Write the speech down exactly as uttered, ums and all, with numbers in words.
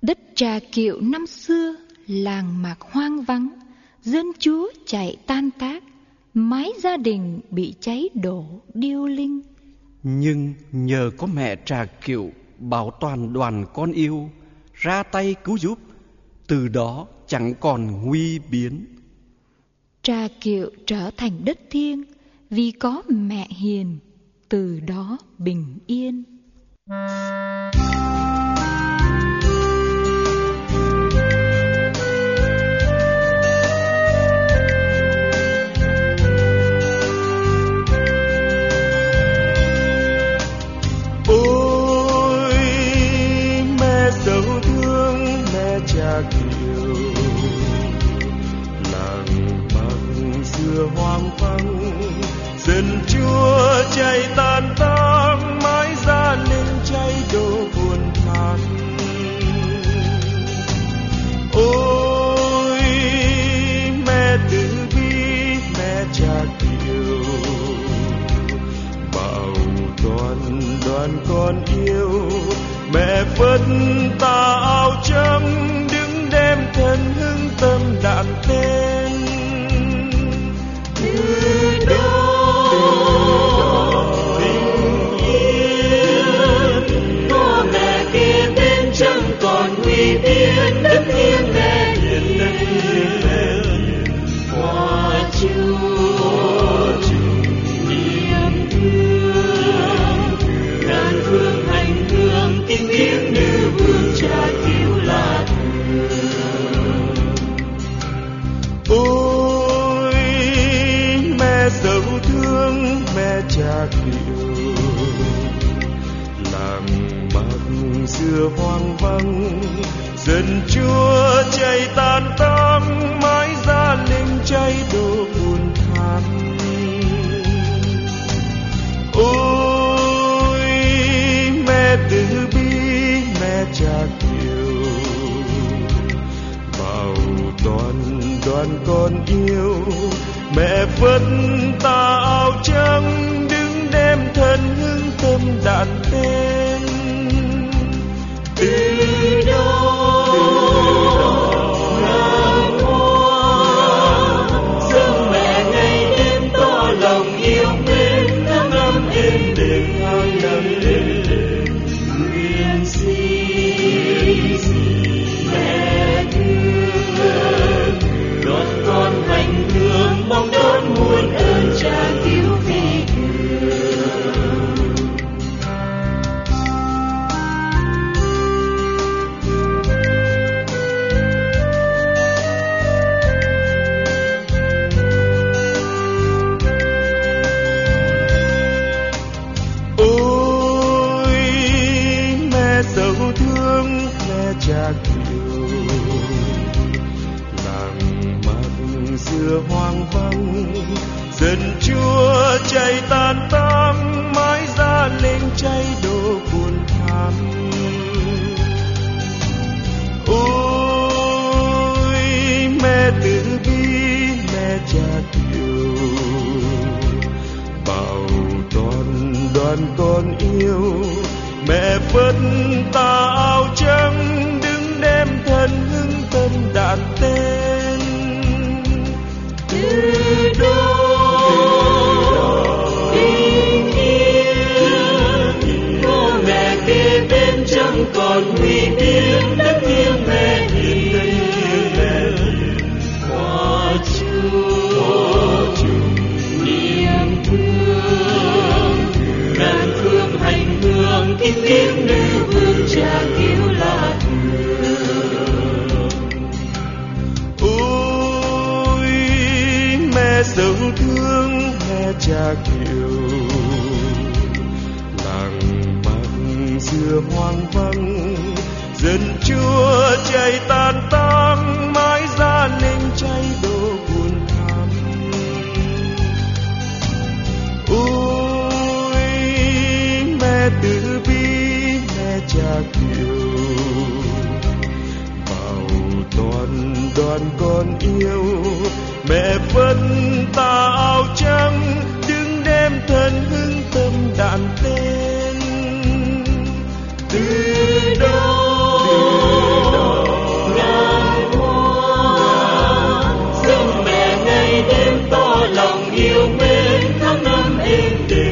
Đất Trà Kiệu năm xưa, làng mạc hoang vắng, dân chúa chạy tan tác, mái gia đình bị cháy đổ điêu linh. Nhưng nhờ có mẹ Trà Kiệu bảo toàn đoàn con yêu, ra tay cứu giúp, từ đó chẳng còn nguy biến. Trà Kiệu trở thành đất thiêng vì có mẹ hiền, từ đó bình yên. Ôi mẹ dấu thương, mẹ Trà Kiệu, làng mạc xưa hoang vắng, dân chúa chạy tan tác, mái gia lên cháy đổ buồn than. Ôi mẹ từ bi, mẹ Trà Kiệu, bảo toàn đoàn con yêu, mẹ phất tà áo trắng, đứng đem thân hưng tâm đạn tên. Từ đó bình yên, có mẹ kế bên chẳng còn nguy biên, đất thiêng mẹ hiền, đất thiêng mẹ hiền, hoa chúa niềm thương, ngàn phương hành hương, kinh tiếng nữ vương Trà Kiệu là thường. Ôi mẹ dấu thương, mẹ Trà Kiệu, làng mạc xưa hoang vắng, dân chúa chạy tan tác, mái gia linh cháy đổ buồn than. Ôi mẹ từ bi, mẹ Trà Kiệu, bảo toàn đoàn con yêu, mẹ phất tà áo trắng, đứng đem thân hưng tâm đạn tên. Từ đó ngàn hoa dâng mẹ ngày đêm to lòng yêu mến, tháng năm êm đềm, tháng năm êm đềm, nguyện xin mẹ thương, đón con hành hương, mong đón muôn ơn Trà Kiệu vì thương. Ôi mẹ dấu thương, mẹ Trà Kiệu, làng mạc xưa hoang vắng, dân chúa chạy tan tác, mái gia lên cháy đổ buồn than. Ôi mẹ từ bi, mẹ Trà Kiệu, bảo toàn đoàn con yêu, mẹ phất tà áo trắng, đứng đem thân hưng tâm đạn tên. từ đó êm đềm.